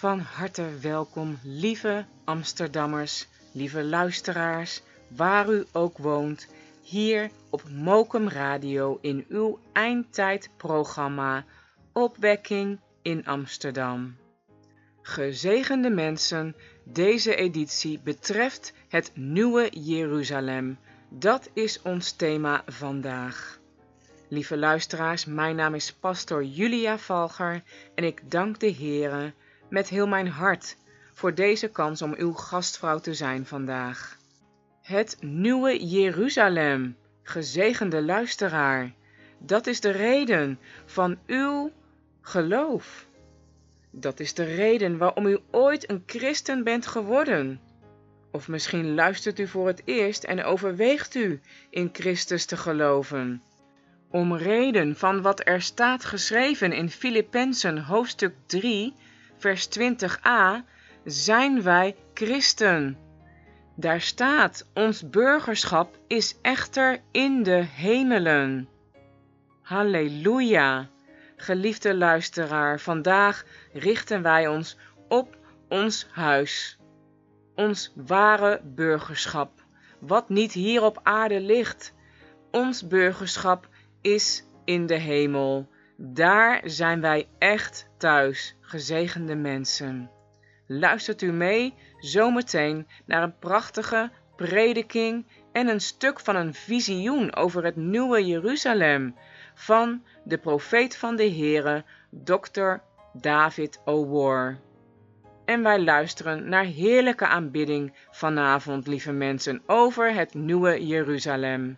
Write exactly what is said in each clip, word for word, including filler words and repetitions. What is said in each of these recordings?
Van harte welkom, lieve Amsterdammers, lieve luisteraars, waar u ook woont, hier op Mokum Radio in uw eindtijdprogramma Opwekking in Amsterdam. Gezegende mensen, deze editie betreft het Nieuwe Jeruzalem. Dat is ons thema vandaag. Lieve luisteraars, mijn naam is pastor Julia Valger en ik dank de Heere met heel mijn hart voor deze kans om uw gastvrouw te zijn vandaag. Het Nieuwe Jeruzalem, gezegende luisteraar, dat is de reden van uw geloof. Dat is de reden waarom u ooit een christen bent geworden. Of misschien luistert u voor het eerst en overweegt u in Christus te geloven. Om reden van wat er staat geschreven in Filippenzen hoofdstuk drie, vers twintig a, zijn wij christen. Daar staat, ons burgerschap is echter in de hemelen. Halleluja! Geliefde luisteraar, vandaag richten wij ons op ons huis. Ons ware burgerschap, wat niet hier op aarde ligt. Ons burgerschap is in de hemel. Daar zijn wij echt thuis, gezegende mensen. Luistert u mee zometeen naar een prachtige prediking en een stuk van een visioen over het Nieuwe Jeruzalem van de profeet van de Heere, dokter David O'War. En wij luisteren naar heerlijke aanbidding vanavond, lieve mensen, over het Nieuwe Jeruzalem.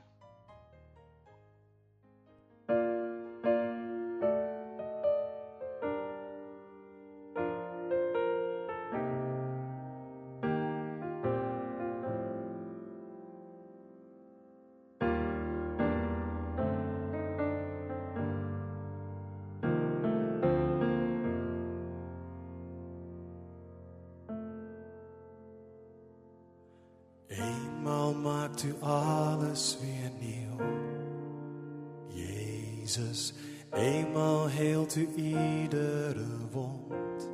Eenmaal maakt u alles weer nieuw, Jezus. Eenmaal heelt u iedere wond.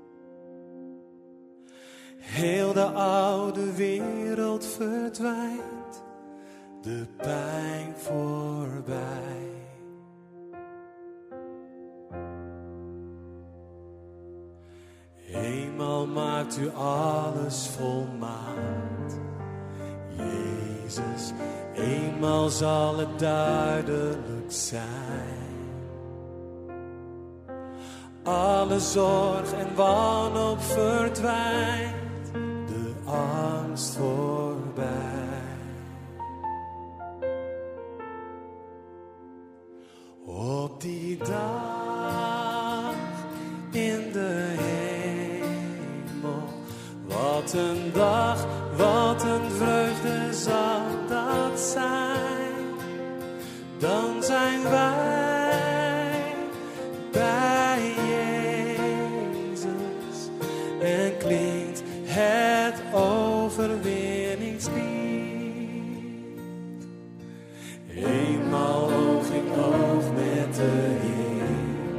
Heel de oude wereld verdwijnt, de pijn voorbij. Eenmaal maakt u alles volmaakt, Jezus, eenmaal zal het duidelijk zijn. Alle zorg en wanhoop verdwijnt, de angst voorbij. Op die dag in de hemel, wat een dag, wat een vreugde zal dat zijn. Dan zijn wij bij Jezus en klinkt het overwinningslied. Eenmaal oog in oog met de Heer,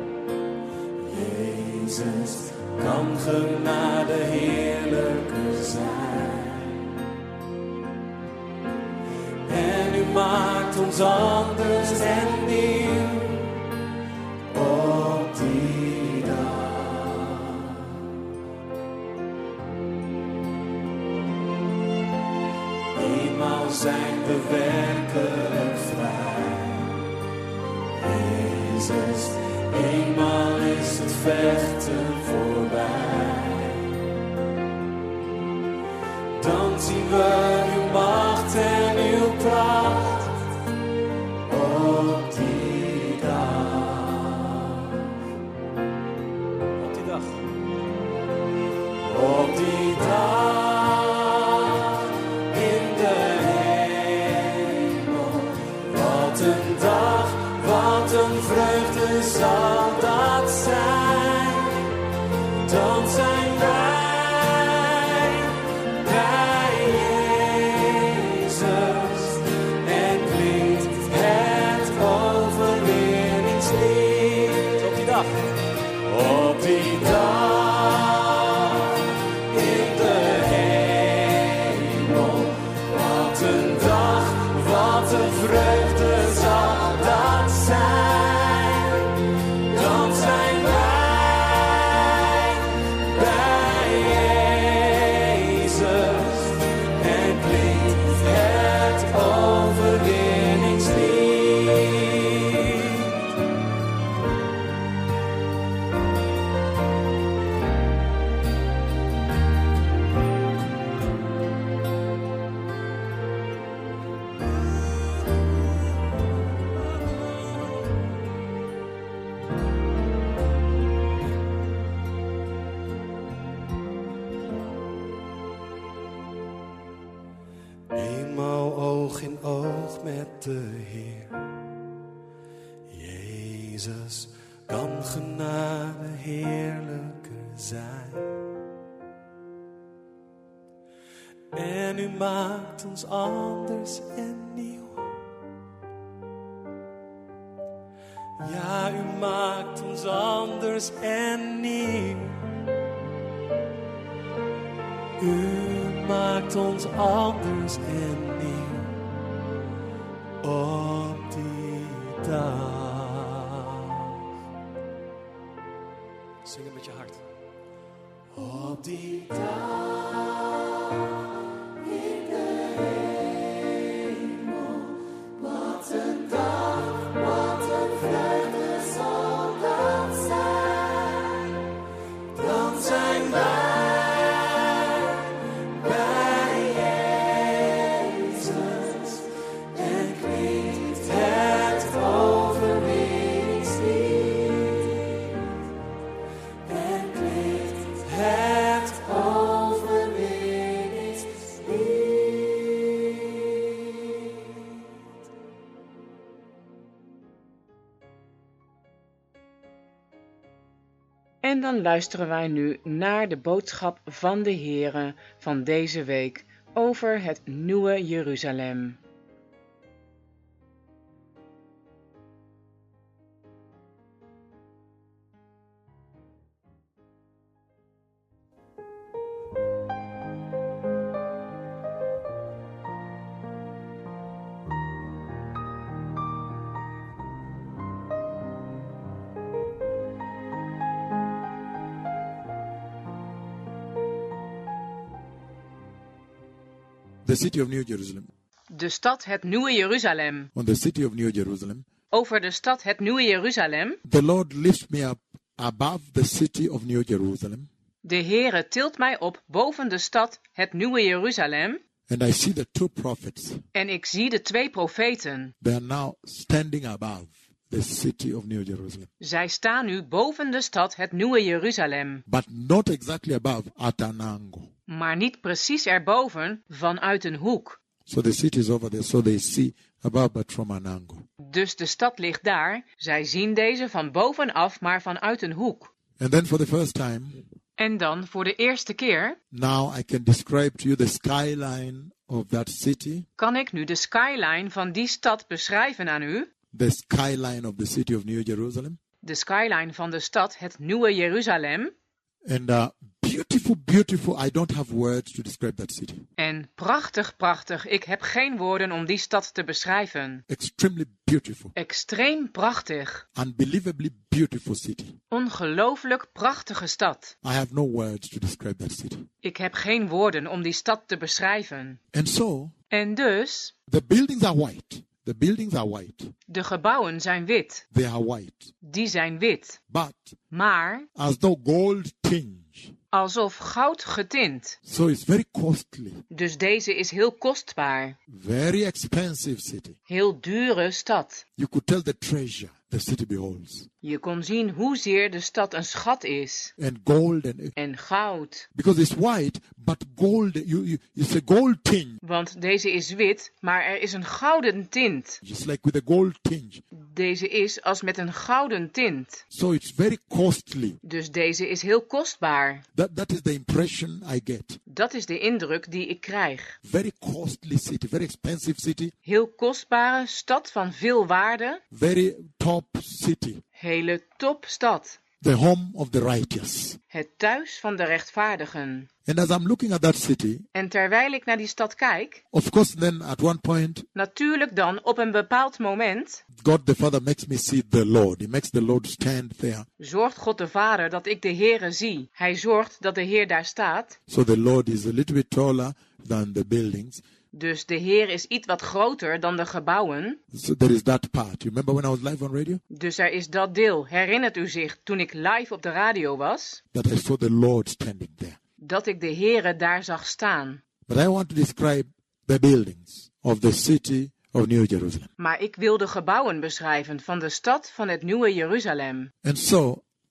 Jezus, kan genade heerlijker zijn. En u maakt ons anders en nieuw op die dag. Eenmaal zijn we werkelijk vrij, Jezus, eenmaal is het vechten voorbij. Dan zien we uw macht en uw kracht op die dag. Op die dag. Op die dag in de hemel. Wat een dag, wat een vreugde zal dat zijn. Dan zijn wij op die dag. met de Heer. Jezus, kan genade heerlijker zijn. En u maakt ons anders en nieuw. Ja, u maakt ons anders en nieuw. U maakt ons anders en nieuw. Op die dag. Zing het met je hart. Op die dag in de hemel. Wat een dag, wat een vreugde zal dat zijn. Dan zijn wij bij Jezus en klinkt het overwinningslied. En klinkt het overwinningslied. En dan luisteren wij nu naar de boodschap van de Heere van deze week over het nieuwe Jeruzalem. The city of New Jerusalem. De stad het nieuwe Jeruzalem. On the city of New Jerusalem. Over de stad het nieuwe Jeruzalem. The Lord lifts me up above the city of New Jerusalem. De Heere tilt mij op boven de stad het nieuwe Jeruzalem. And I see the two prophets. En ik zie de twee profeten. They are now standing above the city of New Jerusalem. Zij staan nu boven de stad het nieuwe Jeruzalem. But not exactly above at an angle. Maar niet precies erboven vanuit een hoek. So the city is over there, so they see above but from an angle. Dus de stad ligt daar. Zij zien deze van bovenaf, maar vanuit een hoek. And then for the first time, En dan voor de eerste keer now I can describe to you the skyline of that city. kan ik nu de skyline van die stad beschrijven aan u. The skyline of the city of New Jerusalem. De skyline van de stad het nieuwe Jeruzalem. And uh, beautiful, beautiful. I don't have words to describe that city. En prachtig, prachtig. Ik heb geen woorden om die stad te beschrijven. Extremely beautiful. Extreem prachtig. Unbelievably beautiful city. Ongelooflijk prachtige stad. I have no words to describe that city. Ik heb geen woorden om die stad te beschrijven. And so, En dus, the buildings are white. The buildings are white. de gebouwen zijn wit. They are white. Die zijn wit. But Maar as though gold tinge. alsof goud getint. So it's very costly. Dus deze is heel kostbaar. Very expensive city. Heel dure stad. You could tell the treasure the city beholds. Je kon zien hoezeer de stad een schat is. And gold and En goud. because it's white, but gold. You, you it's a gold tinge. Want deze is wit, maar er is een gouden tint. Just like with a gold tinge. Deze is als met een gouden tint. So it's very costly. Dus deze is heel kostbaar. That that is the impression I get. Dat is de indruk die ik krijg. Very costly city, very expensive city, Heel kostbare stad van veel waarde. very top city. Hele topstad. The home of the righteous. Het thuis van de rechtvaardigen. And as I'm looking at that city, En terwijl ik naar die stad kijk, of course then at one point, natuurlijk dan op een bepaald moment, God the Father makes me see the Lord. He makes the Lord stand there. zorgt God de Vader dat ik de Heere zie. Hij zorgt dat de Heer daar staat. So the Lord is a little bit taller than the buildings. Dus de Heer is iets wat groter dan de gebouwen. So there is that part. You remember when I was live on radio? Dus er is dat deel. Herinnert u zich toen ik live op de radio was? That I saw the Lord standing there. Dat ik de Heere daar zag staan. But I want to describe the buildings of the city of New Jerusalem. Maar ik wil de gebouwen beschrijven van de stad van het nieuwe Jeruzalem. And so,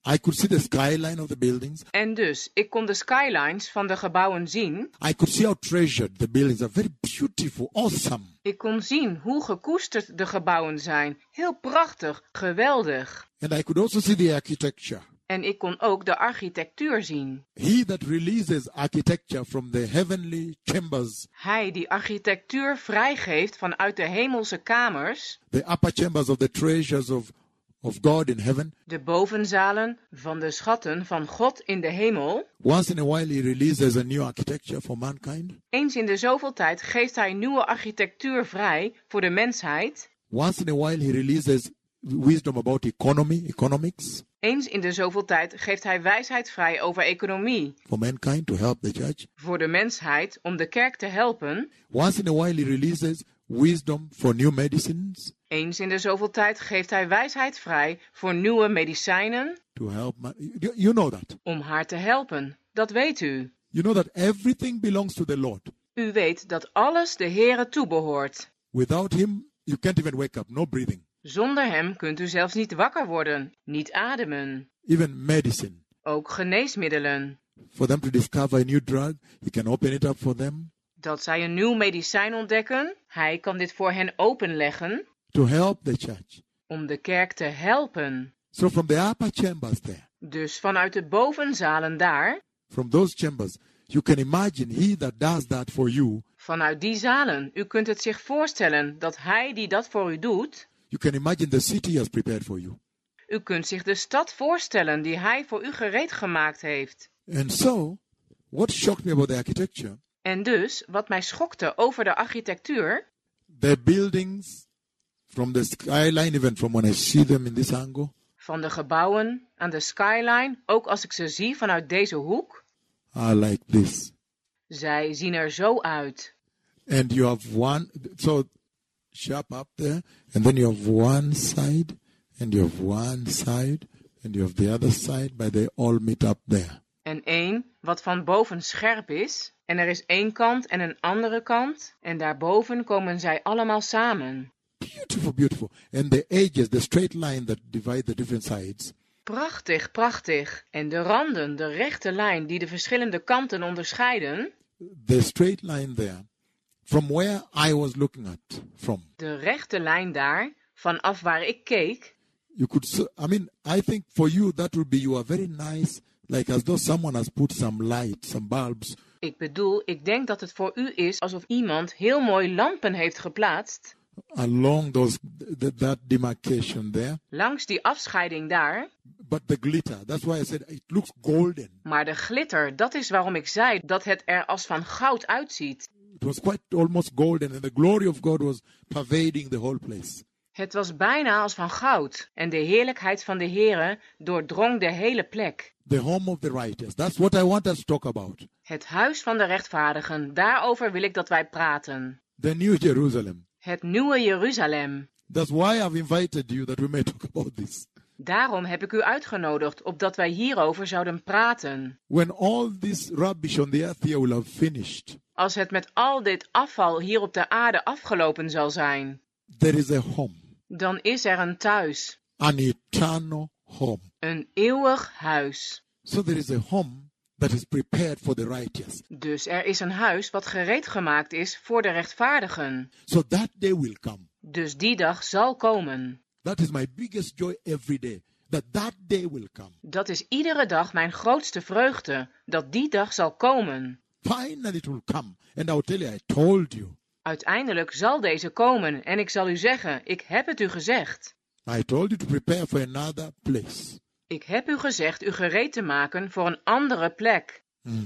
I could see the skyline of the buildings. En dus, ik kon de skylines van de gebouwen zien. I could see how treasured the buildings are. Very beautiful, awesome. Ik kon zien hoe gekoesterd de gebouwen zijn. Heel prachtig, geweldig. And I could also see the architecture. En ik kon ook de architectuur zien. He that releases architecture from the heavenly chambers, Hij die architectuur vrijgeeft vanuit de hemelse kamers, the upper chambers of the treasures of, of God in heaven, de bovenzalen van de schatten van God in de hemel. once in a while he releases a new architecture for mankind. Eens in de zoveel tijd geeft hij nieuwe architectuur vrij voor de mensheid. Once in a while he releases wisdom about economy, economics, Eens in de zoveel tijd geeft hij wijsheid vrij over economie. for mankind to help the church. Voor de mensheid om de kerk te helpen. Once in a while he releases wisdom for new medicines Eens in de zoveel tijd geeft hij wijsheid vrij voor nieuwe medicijnen. to help man- you, you know that. Om haar te helpen. Dat weet u. You know that everything belongs to the Lord. U weet dat alles de Heere toebehoort. Without him you can't even wake up, no breathing. Zonder hem kunt u zelfs niet wakker worden, niet ademen. Even medicine. Ook geneesmiddelen. For them to discover a new drug, he can open it up for them Dat zij een nieuw medicijn ontdekken, hij kan dit voor hen openleggen to help the church. om de kerk te helpen. So from the upper chambers there, Dus vanuit de bovenzalen daar, from those chambers, you can imagine he that does that for you, vanuit die zalen, u kunt het zich voorstellen dat hij die dat voor u doet. you can imagine the city he has prepared for you. U kunt zich de stad voorstellen die hij voor u gereed gemaakt heeft. And so, what shocked me about the architecture, En dus, wat mij schokte over de architectuur, the buildings from the skyline, even from when I see them in this angle, van de gebouwen aan de skyline, ook als ik ze zie vanuit deze hoek, are like this. zij zien er zo uit. And you have one, so sharp up there, and then you have one side, and you have one side, and you have the other side, but they all meet up there. En één, wat van boven scherp is, en er is één kant en een andere kant, en daarboven komen zij allemaal samen. Beautiful, beautiful. And the edges, the straight line that divide the different sides, Prachtig, prachtig. En de randen, de rechte lijn die de verschillende kanten onderscheiden, the straight line there, from where I was looking at, from, de rechte lijn daar, vanaf waar ik keek, you could, s- I mean, I think for you that would be, you are very nice, like as though someone has put some light, some bulbs, ik bedoel, ik denk dat het voor u is alsof iemand heel mooi lampen heeft geplaatst, along those, th- that demarcation there. langs die afscheiding daar. But the glitter, that's why I said it looks golden. Maar de glitter, dat is waarom ik zei dat het er als van goud uitziet. It was quite almost golden, and the glory of God was pervading the whole place. Het was bijna als van goud, en de heerlijkheid van de Heere doordrong de hele plek. The home of the righteous. That's what I want us to talk about. Het huis van de rechtvaardigen, daarover wil ik dat wij praten. The New Jerusalem. Het nieuwe Jeruzalem. That's why I've invited you that we may talk about this. Daarom heb ik u uitgenodigd, opdat wij hierover zouden praten. When all this rubbish on the earth here will have finished, Als het met al dit afval hier op de aarde afgelopen zal zijn, there is a home, dan is er een thuis, an eternal home. een eeuwig huis. So there is a home that is prepared for the righteous. Dus er is een huis wat gereed gemaakt is voor de rechtvaardigen. So that day will come. Dus die dag zal komen. That is my biggest joy every day, that that day will come. Dat is iedere dag mijn grootste vreugde, dat die dag zal komen. Finally it will come. And I will tell you, I told you. Uiteindelijk zal deze komen en ik zal u zeggen, ik heb het u gezegd. I told you to prepare for another place. Ik heb u gezegd u gereed te maken voor een andere plek. Mm.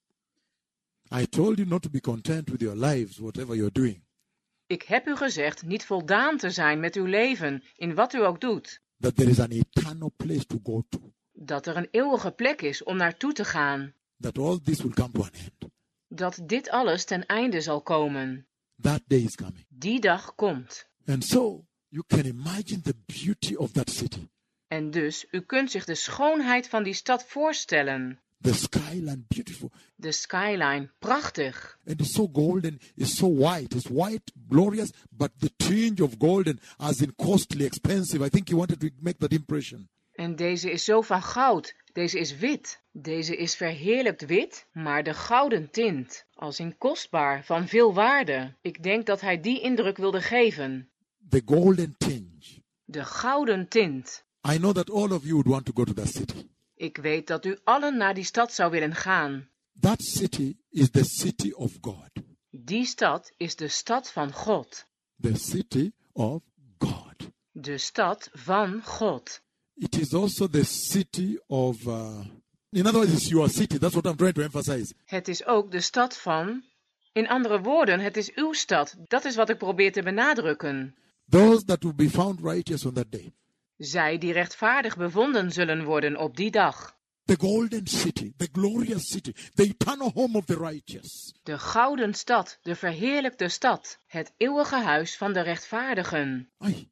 I told you not to be content with your lives, whatever you're doing. Ik heb u gezegd niet voldaan te zijn met uw leven, in wat u ook doet. That there is an eternal place to go to. Dat er een eeuwige plek is om naartoe te gaan. That all this will come to an end. Dat dit alles ten einde zal komen. That day is coming. Die dag komt. And so, you can imagine the beauty of that city. En dus, u kunt zich de schoonheid van die stad voorstellen. The skyline, beautiful. De skyline, prachtig. And it's so golden, it's so white. It's white, glorious, but the tinge of golden as in costly, expensive. I think he wanted to make that impression. En deze is zo van goud, deze is wit. Deze is verheerlijkt wit, maar de gouden tint, als in kostbaar, van veel waarde. Ik denk dat hij die indruk wilde geven. The golden tinge. De gouden tint. I know that all of you would want to go to that city. Ik weet dat u allen naar die stad zou willen gaan. That city is the city of God. Die stad is de stad van God. The city of God. De stad van God. It is also the city of... Uh, in other words, it's your city. That's what I'm trying to emphasize. Het is ook de stad van... In andere woorden, het is uw stad. Dat is wat ik probeer te benadrukken. Those that will be found righteous on that day. Zij die rechtvaardig bevonden zullen worden op die dag. The golden city, the glorious city, the eternal home of the righteous. De gouden stad, de verheerlijkte stad, het eeuwige huis van de rechtvaardigen. Aye.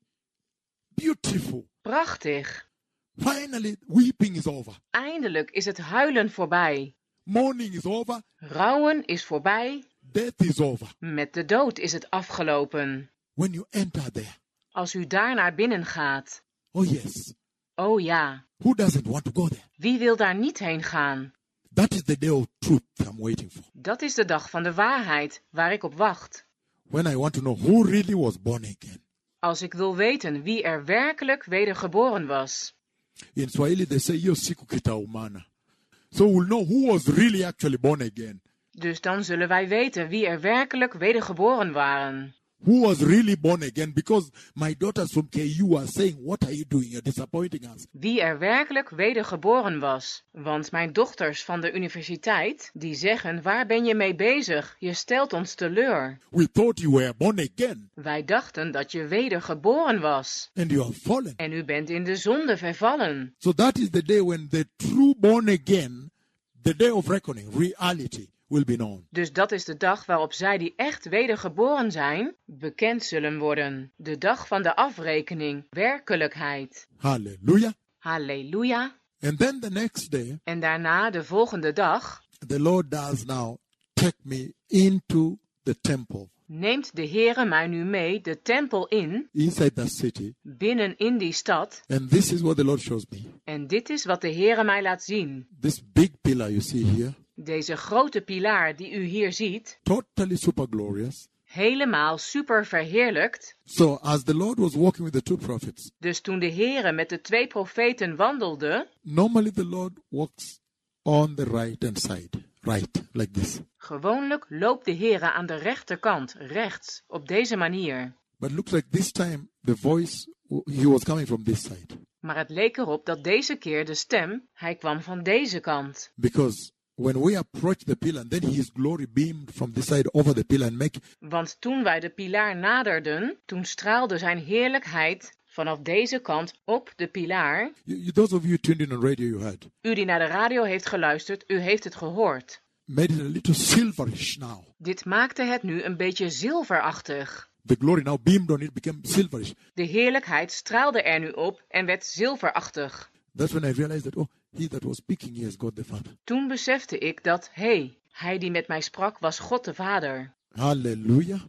Beautiful. Prachtig. Finally, weeping is over. Eindelijk is het huilen voorbij. Mourning is over. Rouwen is voorbij. Death is over. Met de dood is het afgelopen. When you enter there. Als u daar naar binnen gaat. Oh yes. Oh ja. Who doesn't want to go there? Wie wil daar niet heen gaan? That is the day of truth I'm waiting for. Dat is de dag van de waarheid waar ik op wacht. When I want to know who really was born again. Als ik wil weten wie er werkelijk wedergeboren was. In Swahili they say yo siku kitaumana. So we'll know who was really actually born again. Dus dan zullen wij weten wie er werkelijk wedergeboren waren. Who was really born again, because my daughters from K U are saying, what are you doing? You're disappointing us. Wie er werkelijk wedergeboren was. Want mijn dochters van de universiteit, die zeggen, waar ben je mee bezig? Je stelt ons teleur. We thought you were born again. Wij dachten dat je wedergeboren was. And you have fallen. En u bent in de zonde vervallen. So that is the day when the true born again, the day of reckoning, reality, will be known. Dus dat is de dag waarop zij die echt wedergeboren zijn, bekend zullen worden. De dag van de afrekening, werkelijkheid. Hallelujah. Halleluja. And then the next day, En daarna de volgende dag, the Lord does now take me into the temple. neemt de Heere mij nu mee de tempel in, Inside that city. binnen in die stad. And this is what the Lord shows me. En dit is wat de Heere mij laat zien. This big pillar you see here. Deze grote pilaar die u hier ziet, Totally super glorious. helemaal super verheerlijkt. So as the Lord was walking with the two prophets. Dus toen de Heere met de twee profeten wandelde, Normally the Lord walks on the right hand side. Right, like this. gewoonlijk loopt de Heere aan de rechterkant, rechts, op deze manier. But it looks like this time the voice, he was coming from this side. Maar het leek erop dat deze keer de stem, hij kwam van deze kant. Because when we approach the pillar, and then his glory beamed from this side over the pillar and make... Want toen wij de pilaar naderden, toen straalde zijn heerlijkheid vanaf deze kant op de pilaar. You, you, those of you tuned in on radio, you heard. U die naar de radio heeft geluisterd, u heeft het gehoord. Made it a little silverish now. Dit maakte het nu een beetje zilverachtig. The glory now beamed on it, became silverish. De heerlijkheid straalde er nu op en werd zilverachtig. That's when I realized that, oh, he that was speaking here is God the Father. Toen besefte ik dat, hé, hey, hij die met mij sprak was God de Vader. Hallelujah.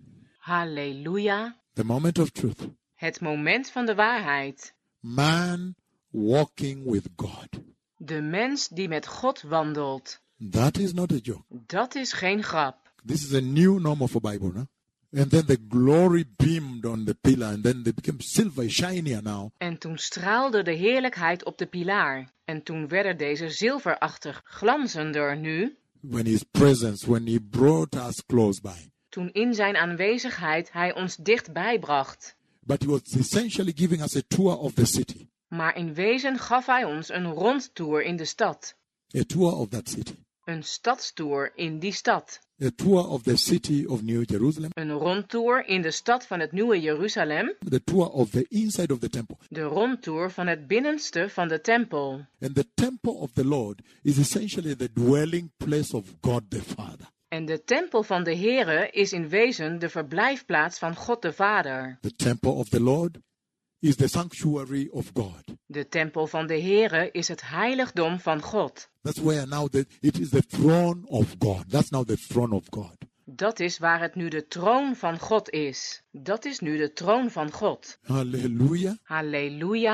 Halleluja. The moment of truth. Het moment van de waarheid. Man walking with God. De mens die met God wandelt. That is not a joke. Dat is geen grap. This is a new normal for Bible, no? And then the glory beamed on the pillar, and then they became silver, shinier now. En toen straalde de heerlijkheid op de pilaar. En toen werden deze zilverachtig glanzender nu. When his presence, when he brought us close by. Toen in zijn aanwezigheid hij ons dichtbij bracht. But he was essentially giving us a tour of the city. Maar in wezen gaf hij ons een rondtour in de stad. A tour of that city. Een stadstour in die stad. A tour of the city of New Jerusalem. Een rondtour in de stad van het nieuwe Jeruzalem. The tour of the inside of the temple. De rondtour van het binnenste van de tempel. And the temple of the Lord is essentially the dwelling place of God the Father. En de tempel van de Heere is in wezen de verblijfplaats van God de Vader. The temple of the Lord is the sanctuary of God. De tempel van de Heere is het heiligdom van God. That's where now the, it is the throne of God. That's now the throne of God. Dat is waar het nu de troon van God is. Dat is nu de troon van God. Hallelujah. Halleluja.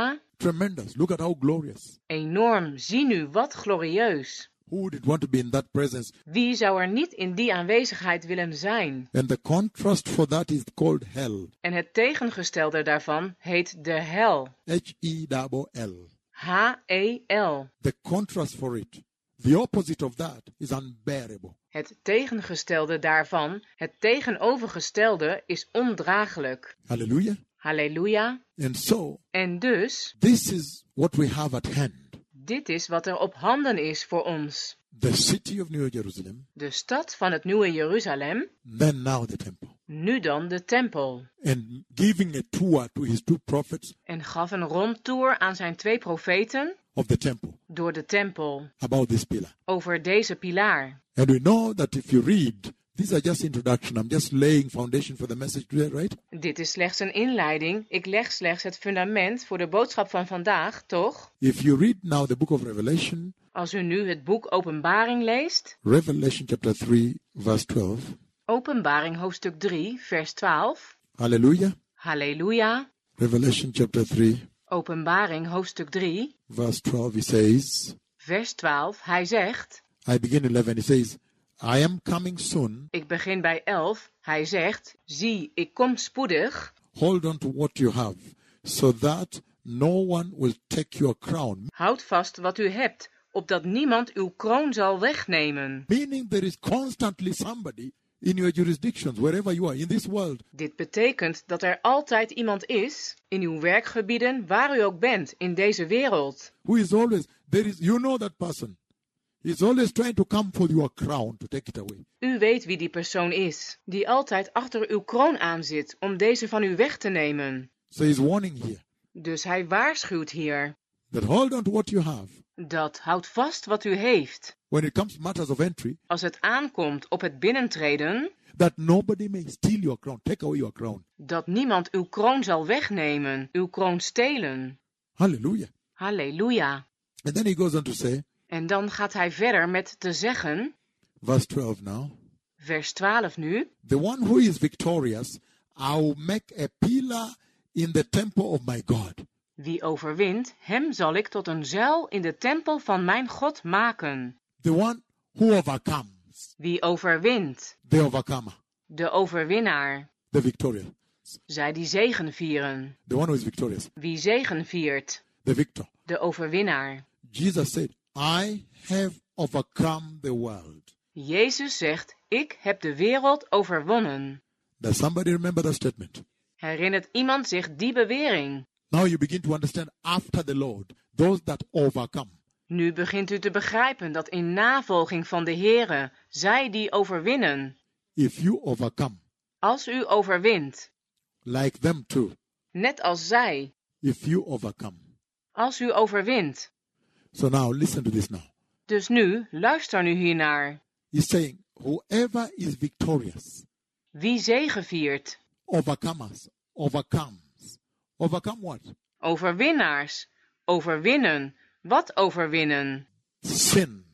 tremendous. Look at how glorious. Enorm, zie nu wat glorieus. Who would want to be in that presence? Wie zou er niet in die aanwezigheid willen zijn? And the contrast for that is called hell. En het tegengestelde daarvan heet de hel. H E L L. H E L. The contrast for it. The opposite of that is unbearable. Het tegengestelde daarvan, het tegenovergestelde, is ondraaglijk. Hallelujah. Halleluja. And so, En dus, this is what we have at hand. dit is wat er op handen is voor ons. The city of New Jerusalem. De stad van het nieuwe Jeruzalem. Then now the temple. Nu dan de tempel. And giving a tour to his two prophets. En gaf een rondtour aan zijn twee profeten. Of the temple. Door de tempel. About this pillar. Over deze pilaar. And we know that if you read, these are just introduction. I'm just laying foundation for the message today, right? Dit is slechts een inleiding. Ik leg slechts het fundament voor de boodschap van vandaag, toch? If you read now the book of Revelation. Als u nu het boek Openbaring leest. Revelation chapter three, verse twelve. Openbaring hoofdstuk drie, vers twaalf. Hallelujah. Halleluja. Revelation chapter three. Openbaring hoofdstuk drie. Verse twelve, he says. Vers twaalf, hij zegt. I begin eleven, he says. I am coming soon. Ik begin bij elf. Hij zegt, zie, ik kom spoedig. Hold on to what you have, so that no one will take your crown. Houd vast wat u hebt, opdat niemand uw kroon zal wegnemen. Meaning there is constantly somebody in your jurisdictions, wherever you are in this world. Dit betekent dat er altijd iemand is, in uw werkgebieden, waar u ook bent, in deze wereld. Who is always, there is, you know that person. He's always trying to come for your crown, to take it away. U weet wie die persoon is, die altijd achter uw kroon aanzit, om deze van u weg te nemen. So he's warning here. Dus hij waarschuwt hier. That hold on to what you have. Dat houdt vast wat u heeft. When it comes to matters of entry. Als het aankomt op het binnentreden. That nobody may steal your crown, take away your crown. Dat niemand uw kroon zal wegnemen, uw kroon stelen. Hallelujah. Halleluja. And then he goes on to say. En dan gaat hij verder met te zeggen. Verse twelve now. Vers twaalf nu. The one who is victorious, I will make a pillar in the temple of my God. Wie overwint, hem zal ik tot een zuil in de tempel van mijn God maken. The one who overcomes. Wie overwint. The overcomer. De overwinnaar. The victorious. Zij die zegen vieren. The one who is victorious. Wie zegen viert. The victor. De overwinnaar. Jesus said, I have overcome the world. Jezus zegt, ik heb de wereld overwonnen. Does somebody remember that statement? Herinnert iemand zich die bewering? Now you begin to understand after the Lord, those that overcome. Nu begint u te begrijpen dat in navolging van de Here, zij die overwinnen. If you overcome. Als u overwint. Like them too. Net als zij. If you overcome. Als u overwint. So now listen to this now. Dus nu, luister nu hiernaar. He's saying, whoever is victorious. Wie zegeviert. Overcomers. Overcomes. Overcome what? Overwinnaars. Overwinnen. Wat overwinnen? Sin.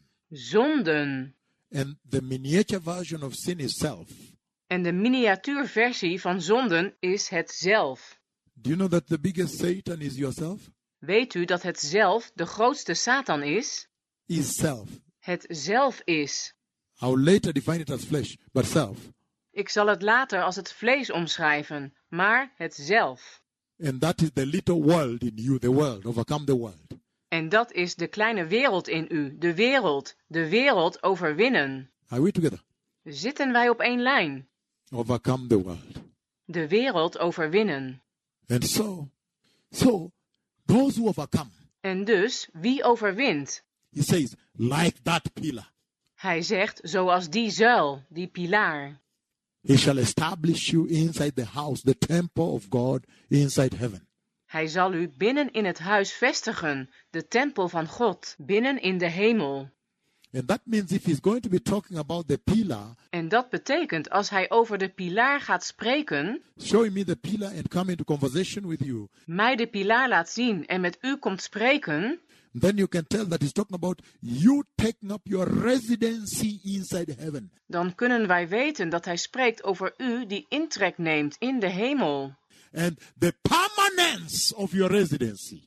Zonden. And the miniature version of sin is self. En de miniatuurversie van zonden is het zelf. Do you know that the biggest Satan is yourself? Weet u dat het zelf de grootste Satan is? Is self. Het zelf is. I will later define it as flesh, but self. Ik zal het later als het vlees omschrijven, maar het zelf. And that is the little world in you, the world, overcome the world. En dat is de kleine wereld in u, de wereld, de wereld overwinnen. Are we together? Zitten wij op één lijn? Overcome the world. De wereld overwinnen. And so, so, those who overcome. En dus, wie overwint? He says, like that pillar. Hij zegt, zoals die zuil, die pilaar. He shall establish you inside the house, the temple of God, inside heaven. Hij zal u binnen in het huis vestigen, de tempel van God, binnen in de hemel. And that means if he's going to be talking about the pillar. En dat betekent als hij over de pilaar gaat spreken. Showing me the pillar and come into conversation with you. Mij de pilaar laat zien en met u komt spreken. Then you can tell that he's talking about you taking up your residency inside heaven. Dan kunnen wij weten dat hij spreekt over u die intrek neemt in de hemel. And the permanence of your residency.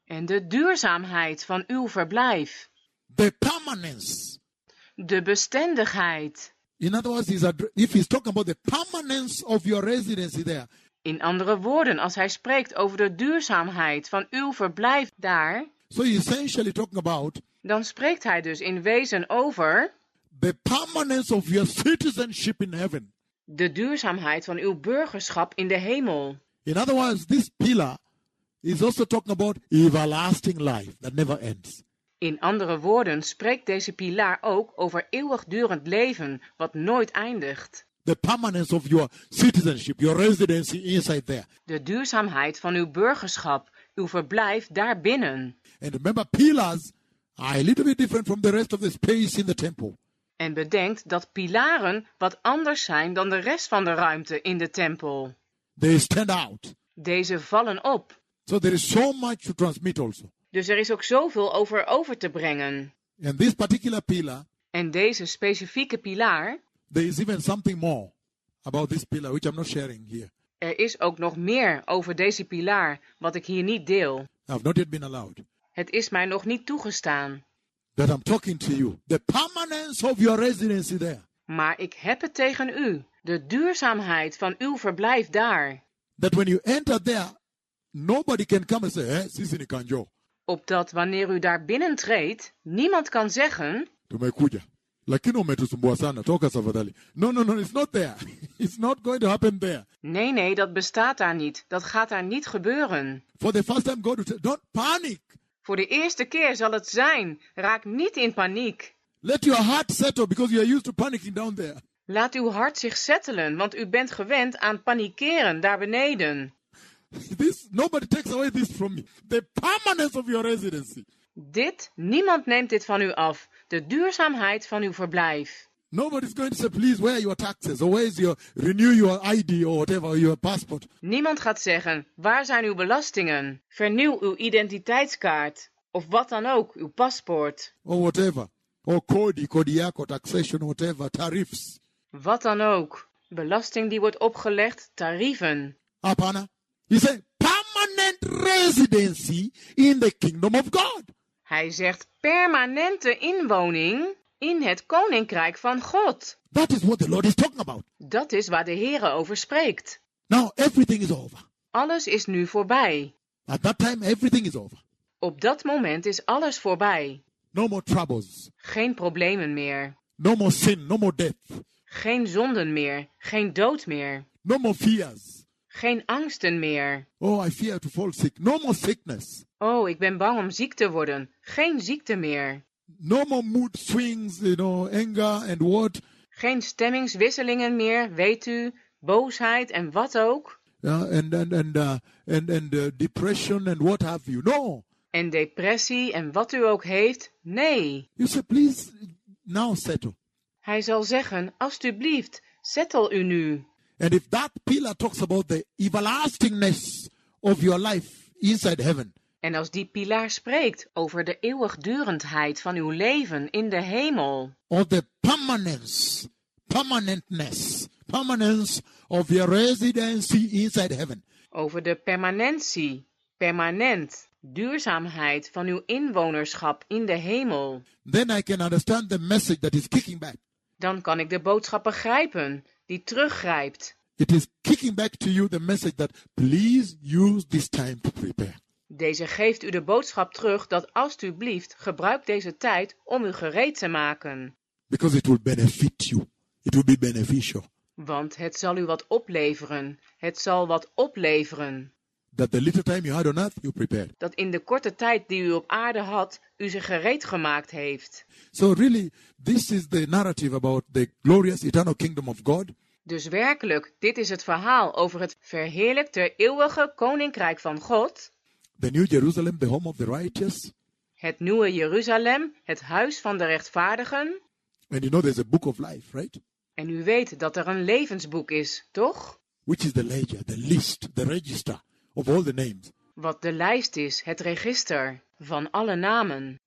En de duurzaamheid van uw verblijf. The permanence. De bestendigheid. In other words, he's addre- if he's talking about the permanence of your residency there, In andere woorden, als hij spreekt over de duurzaamheid van uw verblijf daar, so he's essentially talking about dan spreekt hij dus in wezen over the permanence of your citizenship in heaven. de duurzaamheid van uw burgerschap in de hemel. In other words, this pillar is also talking about everlasting life that never ends. In andere woorden spreekt deze pilaar ook over eeuwigdurend leven, wat nooit eindigt. The permanence of your citizenship, your residency inside there. De duurzaamheid van uw burgerschap, uw verblijf daarbinnen. And remember, pillars are a little bit different from the rest of the space in the temple. En bedenkt dat pilaren wat anders zijn dan de rest van de ruimte in de tempel. They stand out. Deze vallen op. So there is so much to transmit also. Dus er is ook zoveel over over te brengen. And this particular pillar, En deze specifieke pilaar, there is even something more about this pillar, which I'm not sharing here. er is ook nog meer over deze pilaar, wat ik hier niet deel. I've not yet been allowed. Het is mij nog niet toegestaan. That I'm talking to you. The permanence of your residency there. Maar ik heb het tegen u, de duurzaamheid van uw verblijf daar. That when you enter there, nobody can come and say, eh, sisi ni kanjo. Opdat wanneer u daar binnentreedt, niemand kan zeggen, Tumekuja. Lakini umetusumbua sana, toka tafadhali. No, no, no, it's not there. It's not going to happen there. nee, nee, dat bestaat daar niet. Dat gaat daar niet gebeuren. For the first time, God will say, don't panic. Voor de eerste keer zal het zijn. Raak niet in paniek. Let your heart settle because you are used to panicking down there. Laat uw hart zich settelen, want u bent gewend aan panikeren daar beneden. This, nobody takes away this from me. The permanence of your residency. Dit, niemand neemt dit van u af. De duurzaamheid van uw verblijf. Nobody's going to say, please, where are your taxes? Or where is your, renew your I D or whatever, your passport. Niemand gaat zeggen, waar zijn uw belastingen? Vernieuw uw identiteitskaart. Of wat dan ook, uw paspoort. Or whatever. Or kodi, kodiako, taxation, whatever, tariffs. Wat dan ook. Belasting die wordt opgelegd, tarieven. Apana. He said, permanent residency in the kingdom of God. Hij zegt permanente inwoning in het koninkrijk van God. That is what the Lord is talking about. Dat is waar de Heere over spreekt. Now everything is over. Alles is nu voorbij. At that time, everything is over. Op dat moment is alles voorbij. No more troubles. Geen problemen meer. No more sin. No more death. Geen zonden meer. Geen dood meer. No more fears. Geen angsten meer. Oh, I fear to fall sick. No more sickness. Oh, ik ben bang om ziek te worden. Geen ziekte meer. No more mood swings, you know, anger and what. Geen stemmingswisselingen meer, weet u, boosheid en wat ook. Yeah, and and and uh, and and uh, depression and what have you. No. En depressie en wat u ook heeft, nee. You say, please, now settle. Hij zal zeggen, alstublieft, zettel u nu. And if that pillar talks about the everlastingness of your life inside heaven, En als die pilaar spreekt over de eeuwigdurendheid van uw leven in de hemel, or the permanence, permanentness, permanence of your residency inside heaven, over de permanentie, permanent, duurzaamheid van uw inwonerschap in de hemel, then I can understand the message that is kicking back. dan kan ik de boodschap begrijpen die teruggrijpt. It is kicking back to you the message that please use this time to prepare. Deze geeft u de boodschap terug dat alstublieft gebruik deze tijd om u gereed te maken. Because it will benefit you. It will be beneficial. Want het zal u wat opleveren. Het zal wat opleveren. That the little time you had on earth, you prepared. Dat in de korte tijd die u op aarde had, u zich gereed gemaakt heeft. So really, this is the narrative about the glorious eternal kingdom of God. Dus werkelijk, dit is het verhaal over het verheerlijkte eeuwige koninkrijk van God. The New Jerusalem, the home of the righteous. Het nieuwe Jeruzalem, het huis van de rechtvaardigen. And you know there's a book of life, right? En u weet dat er een levensboek is, toch? Which is the ledger, the list, the register of all the names. Wat de lijst is, het register van alle namen.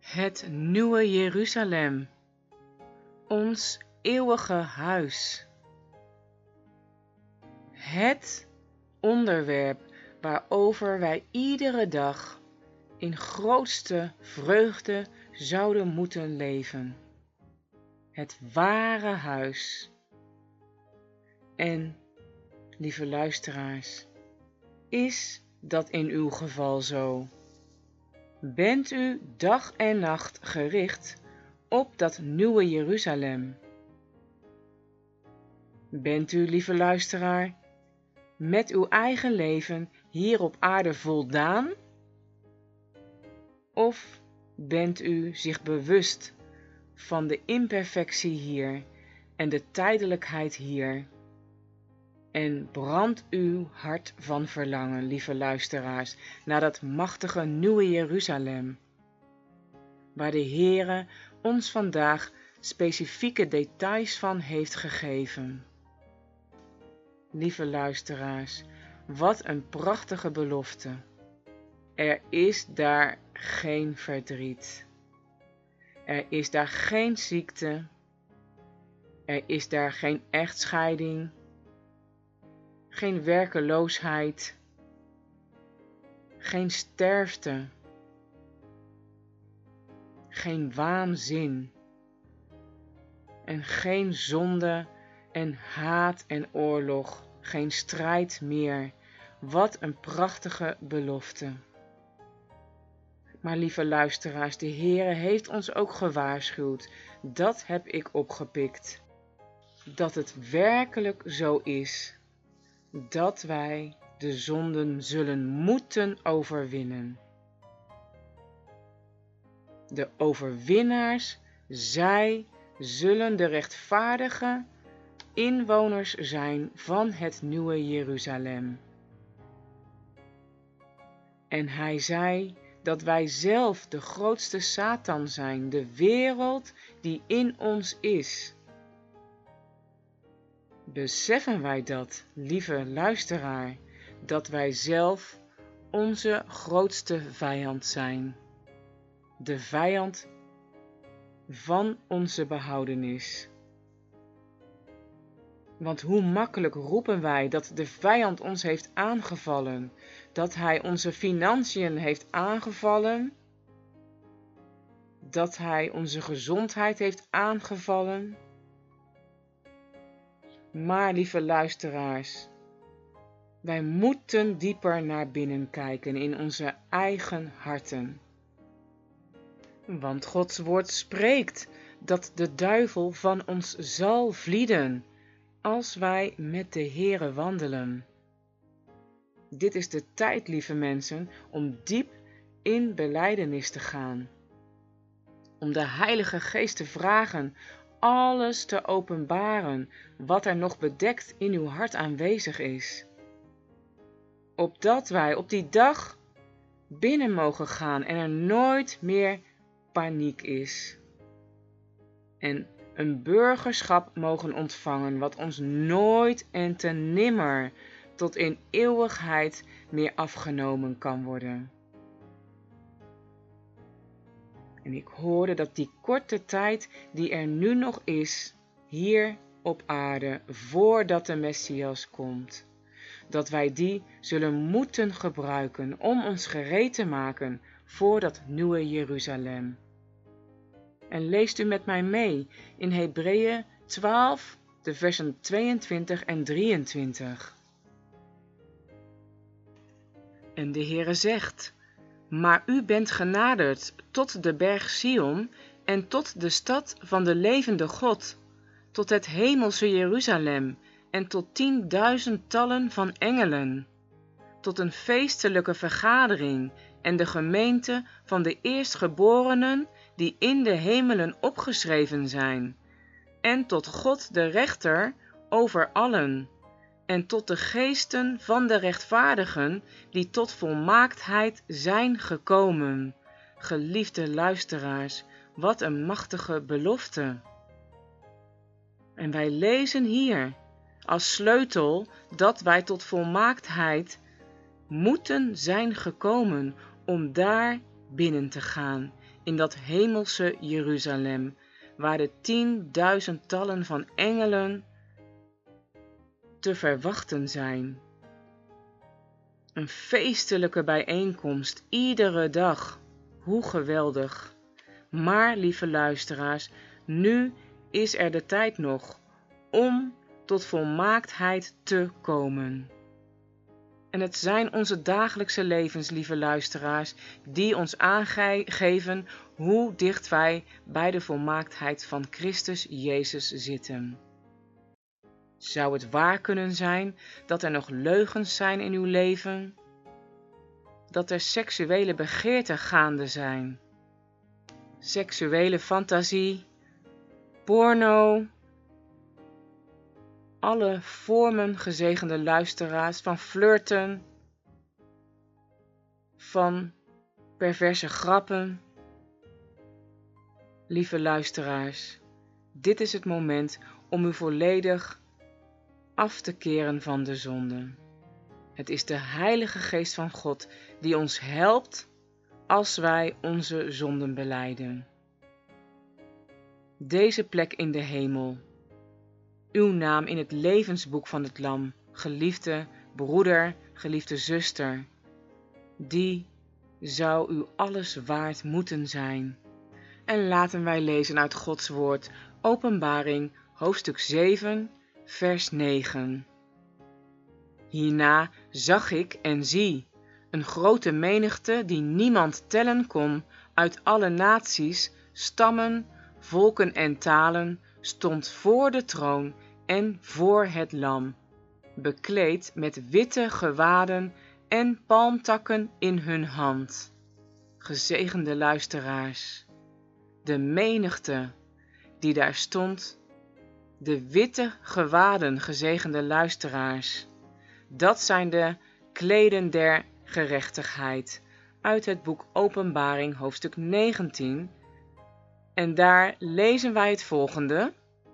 Het nieuwe Jeruzalem, ons eeuwige huis. Het onderwerp waarover wij iedere dag in grootste vreugde zouden moeten leven. Het ware huis. En, lieve luisteraars, is dat in uw geval zo? Bent u dag en nacht gericht op dat nieuwe Jeruzalem? Bent u, lieve luisteraar, met uw eigen leven hier op aarde voldaan? Of bent u zich bewust van de imperfectie hier en de tijdelijkheid hier? En brandt uw hart van verlangen, lieve luisteraars, naar dat machtige nieuwe Jeruzalem, waar de Heere ons vandaag specifieke details van heeft gegeven. Lieve luisteraars, wat een prachtige belofte. Er is daar geen verdriet. Er is daar geen ziekte. Er is daar geen echtscheiding. Geen werkeloosheid. Geen sterfte. Geen waanzin. En geen zonde en haat en oorlog. Geen strijd meer. Wat een prachtige belofte. Maar lieve luisteraars, de Heere heeft ons ook gewaarschuwd. Dat heb ik opgepikt. Dat het werkelijk zo is. Dat wij de zonden zullen moeten overwinnen. De overwinnaars, zij zullen de rechtvaardige inwoners zijn van het nieuwe Jeruzalem. En hij zei dat wij zelf de grootste Satan zijn, de wereld die in ons is. Beseffen wij dat, lieve luisteraar, dat wij zelf onze grootste vijand zijn? De vijand van onze behoudenis. Want hoe makkelijk roepen wij dat de vijand ons heeft aangevallen, dat hij onze financiën heeft aangevallen, dat hij onze gezondheid heeft aangevallen. Maar lieve luisteraars, wij moeten dieper naar binnen kijken in onze eigen harten. Want Gods woord spreekt dat de duivel van ons zal vlieden als wij met de Heere wandelen. Dit is de tijd, lieve mensen, om diep in belijdenis te gaan. Om de Heilige Geest te vragen alles te openbaren wat er nog bedekt in uw hart aanwezig is. Opdat wij op die dag binnen mogen gaan en er nooit meer paniek is. En een burgerschap mogen ontvangen wat ons nooit en te nimmer tot in eeuwigheid meer afgenomen kan worden. En ik hoorde dat die korte tijd die er nu nog is, hier op aarde, voordat de Messias komt, dat wij die zullen moeten gebruiken om ons gereed te maken voor dat nieuwe Jeruzalem. En leest u met mij mee in Hebreeën twaalf, de versen tweeëntwintig en drieëntwintig. En de Heere zegt: maar u bent genaderd tot de berg Sion en tot de stad van de levende God, tot het hemelse Jeruzalem en tot tienduizendtallen van engelen, tot een feestelijke vergadering en de gemeente van de eerstgeborenen die in de hemelen opgeschreven zijn, en tot God de rechter over allen, en tot de geesten van de rechtvaardigen die tot volmaaktheid zijn gekomen. Geliefde luisteraars, wat een machtige belofte. En wij lezen hier als sleutel dat wij tot volmaaktheid moeten zijn gekomen om daar binnen te gaan, in dat hemelse Jeruzalem, waar de tienduizendtallen van engelen te verwachten zijn. Een feestelijke bijeenkomst, iedere dag. Hoe geweldig. Maar, lieve luisteraars, nu is er de tijd nog om tot volmaaktheid te komen. En het zijn onze dagelijkse levens, lieve luisteraars, die ons aangeven hoe dicht wij bij de volmaaktheid van Christus Jezus zitten. Zou het waar kunnen zijn dat er nog leugens zijn in uw leven? Dat er seksuele begeerten gaande zijn? Seksuele fantasie, porno, alle vormen, gezegende luisteraars, van flirten, van perverse grappen. Lieve luisteraars, dit is het moment om u volledig af te keren van de zonde. Het is de Heilige Geest van God die ons helpt als wij onze zonden belijden. Deze plek in de hemel, uw naam in het levensboek van het Lam, geliefde broeder, geliefde zuster, die zou u alles waard moeten zijn. En laten wij lezen uit Gods woord, Openbaring, hoofdstuk zeven, vers negen. Hierna zag ik en zie, een grote menigte die niemand tellen kon, uit alle naties, stammen, volken en talen, stond voor de troon en voor het Lam, bekleed met witte gewaden en palmtakken in hun hand. Gezegende luisteraars, de menigte die daar stond, de witte gewaden, gezegende luisteraars, dat zijn de kleden der gerechtigheid, uit het boek Openbaring, hoofdstuk negentien. En daar lezen wij het volgende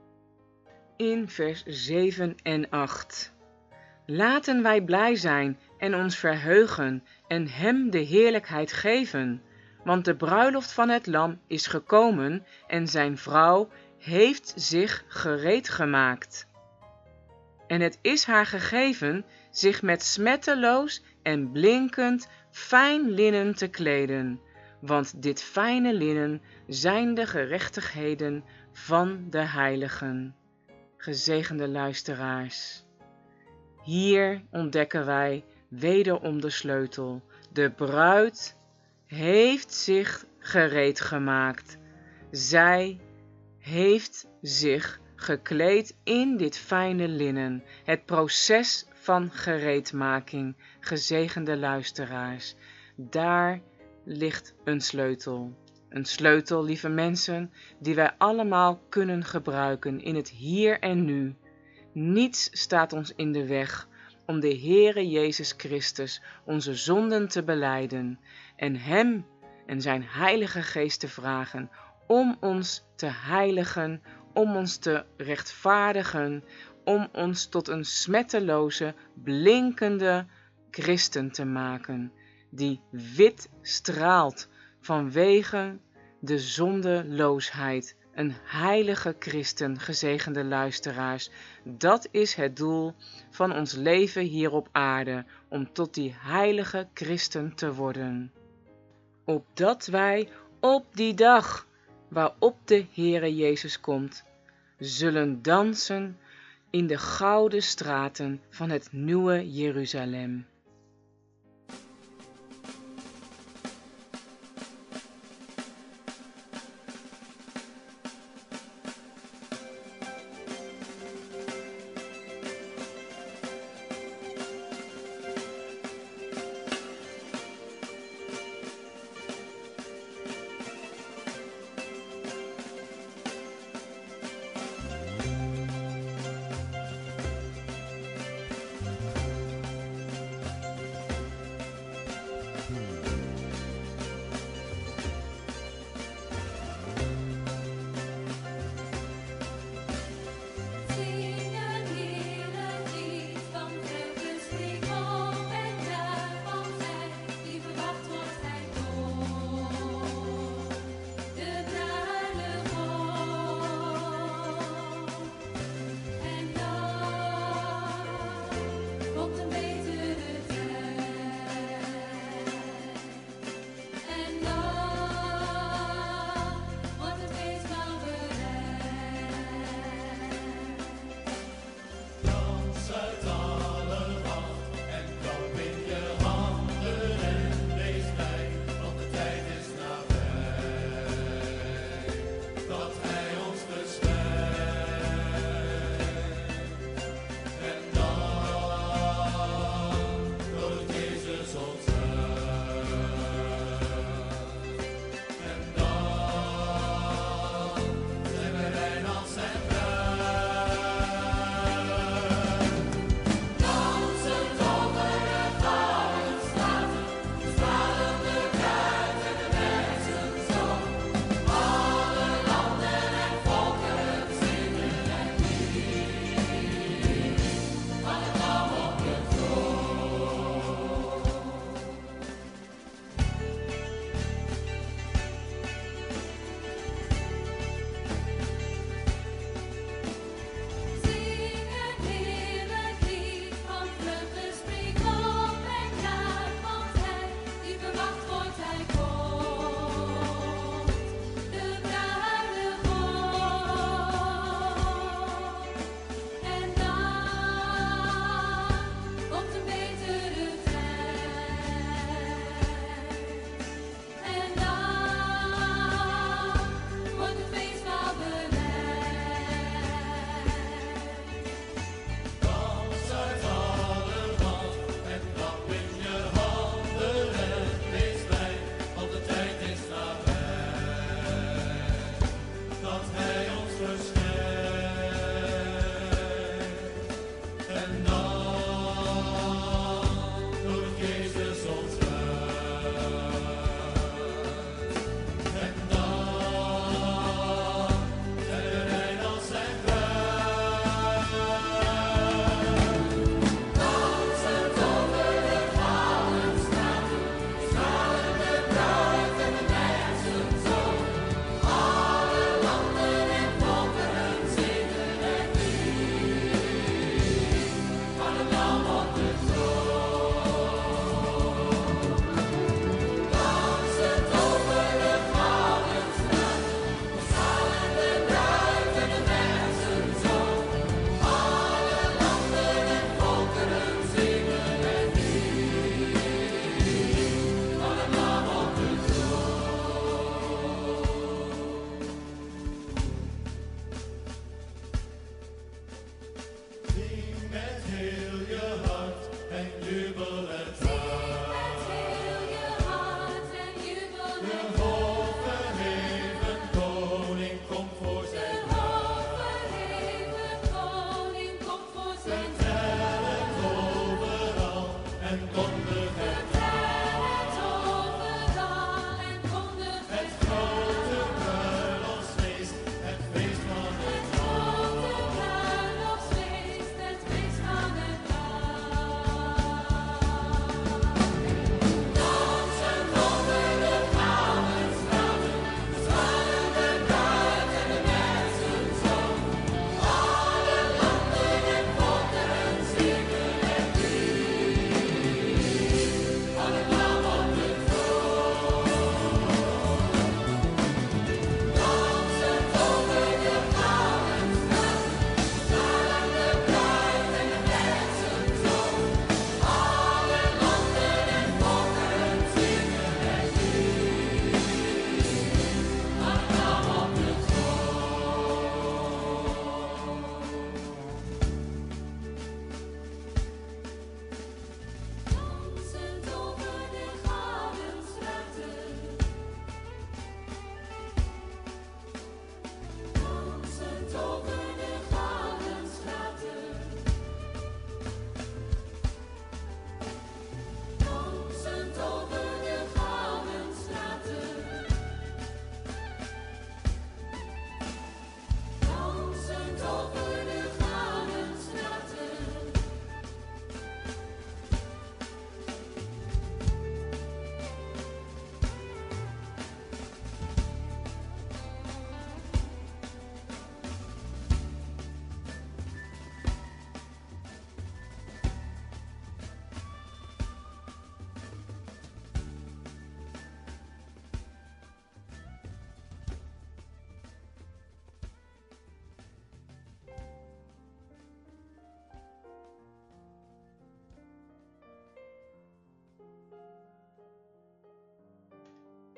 in vers zeven en acht. Laten wij blij zijn en ons verheugen en hem de heerlijkheid geven, want de bruiloft van het Lam is gekomen en zijn vrouw heeft zich gereed gemaakt. En het is haar gegeven zich met smetteloos en blinkend fijn linnen te kleden, want dit fijne linnen zijn de gerechtigheden van de heiligen. Gezegende luisteraars, hier ontdekken wij wederom de sleutel. De bruid heeft zich gereed gemaakt. Zij heeft zich gekleed in dit fijne linnen. Het proces van gereedmaking, gezegende luisteraars. Daar ligt een sleutel. Een sleutel, lieve mensen, die wij allemaal kunnen gebruiken in het hier en nu. Niets staat ons in de weg om de Heere Jezus Christus onze zonden te belijden en Hem en Zijn Heilige Geest te vragen om ons te heiligen, om ons te rechtvaardigen, om ons tot een smetteloze, blinkende christen te maken, die wit straalt vanwege de zondeloosheid. Een heilige christen, gezegende luisteraars. Dat is het doel van ons leven hier op aarde, om tot die heilige christen te worden. Opdat wij op die dag waarop de Heere Jezus komt, zullen dansen in de gouden straten van het nieuwe Jeruzalem.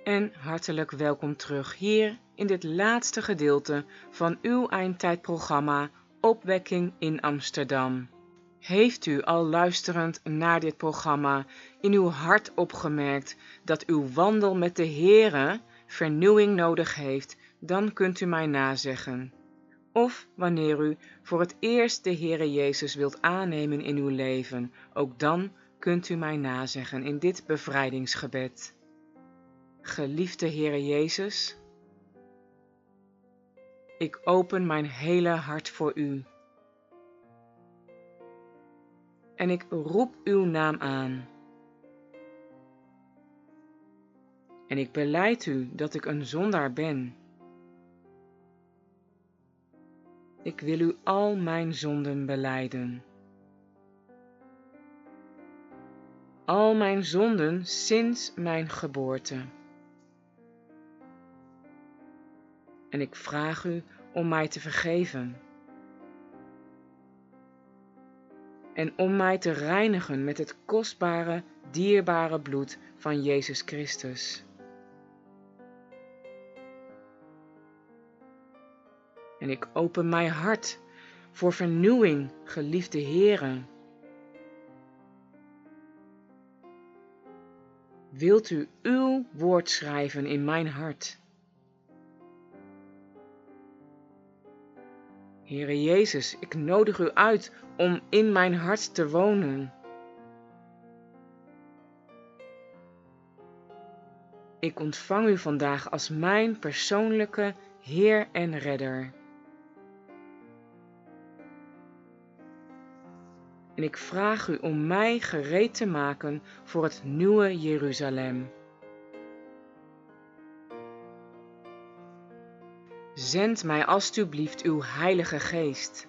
en hartelijk welkom terug hier in dit laatste gedeelte van uw eindtijdprogramma Opwekking in Amsterdam. Heeft u al luisterend naar dit programma in uw hart opgemerkt dat uw wandel met de Heere vernieuwing nodig heeft, dan kunt u mij nazeggen. Of wanneer u voor het eerst de Heere Jezus wilt aannemen in uw leven, ook dan kunt u mij nazeggen in dit bevrijdingsgebed. Geliefde Heere Jezus, ik open mijn hele hart voor u. En ik roep uw naam aan. En ik belijd u dat ik een zondaar ben. Ik wil u al mijn zonden belijden. Al mijn zonden sinds mijn geboorte. En ik vraag u om mij te vergeven. En om mij te reinigen met het kostbare, dierbare bloed van Jezus Christus. En ik open mijn hart voor vernieuwing, geliefde Heere. Wilt u uw woord schrijven in mijn hart? Heere Jezus, ik nodig u uit om in mijn hart te wonen. Ik ontvang u vandaag als mijn persoonlijke Heer en Redder. En ik vraag u om mij gereed te maken voor het nieuwe Jeruzalem. Zend mij alstublieft uw Heilige Geest.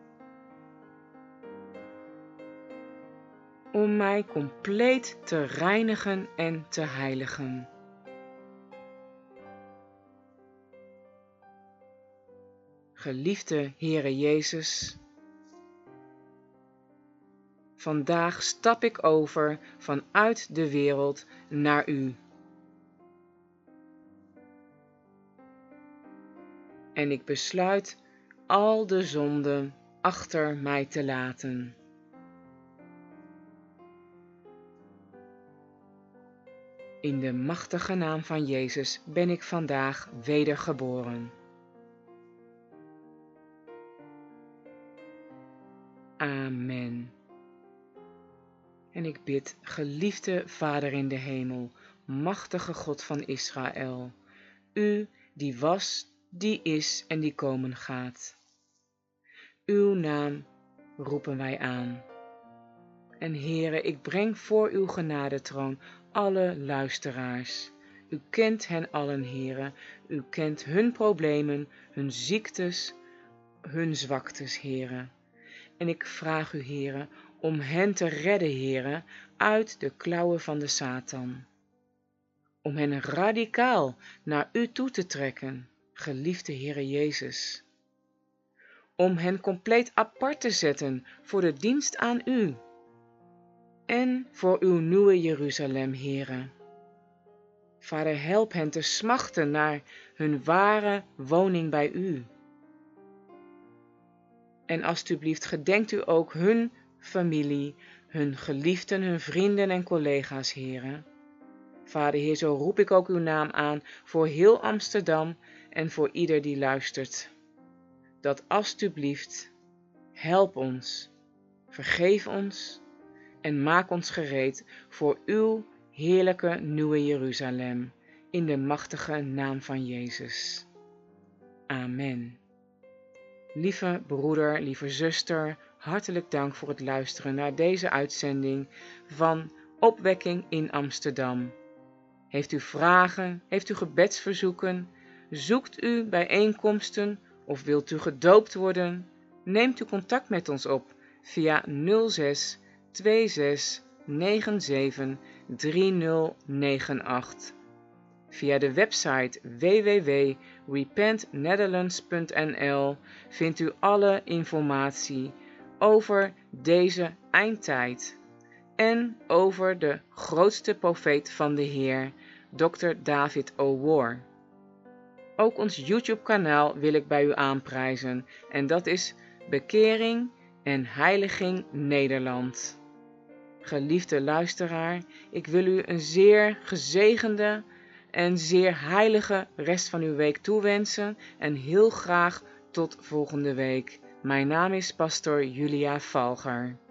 Om mij compleet te reinigen en te heiligen. Geliefde Heere Jezus, vandaag stap ik over vanuit de wereld naar u. En ik besluit al de zonden achter mij te laten. In de machtige naam van Jezus ben ik vandaag wedergeboren. Amen. En ik bid, geliefde Vader in de hemel, machtige God van Israël, u die was, die is en die komen gaat. Uw naam roepen wij aan. En Heere, ik breng voor uw genadetroon alle luisteraars. U kent hen allen, Heere. U kent hun problemen, hun ziektes, hun zwaktes, Heere. En ik vraag u, Heere, om hen te redden, Heere, uit de klauwen van de Satan. Om hen radicaal naar u toe te trekken, geliefde Heere Jezus. Om hen compleet apart te zetten voor de dienst aan u. En voor uw nieuwe Jeruzalem, Heere. Vader, help hen te smachten naar hun ware woning bij u. En alstublieft gedenkt u ook hun familie, hun geliefden, hun vrienden en collega's, Heere. Vader, Heer, zo roep ik ook uw naam aan voor heel Amsterdam en voor ieder die luistert. Dat alstublieft, help ons, vergeef ons en maak ons gereed voor uw heerlijke nieuwe Jeruzalem, in de machtige naam van Jezus. Amen. Lieve broeder, lieve zuster, hartelijk dank voor het luisteren naar deze uitzending van Opwekking in Amsterdam. Heeft u vragen, heeft u gebedsverzoeken, zoekt u bijeenkomsten of wilt u gedoopt worden? Neemt u contact met ons op via nul zes twee zes negen zeven drie nul negen acht. Via de website w w w punt repent netherlands punt n l vindt u alle informatie over deze eindtijd en over de grootste profeet van de Heer, dokter David O'War. Ook ons YouTube-kanaal wil ik bij u aanprijzen en dat is Bekering en Heiliging Nederland. Geliefde luisteraar, ik wil u een zeer gezegende en zeer heilige rest van uw week toewensen en heel graag tot volgende week. Mijn naam is pastoor Julia Valger.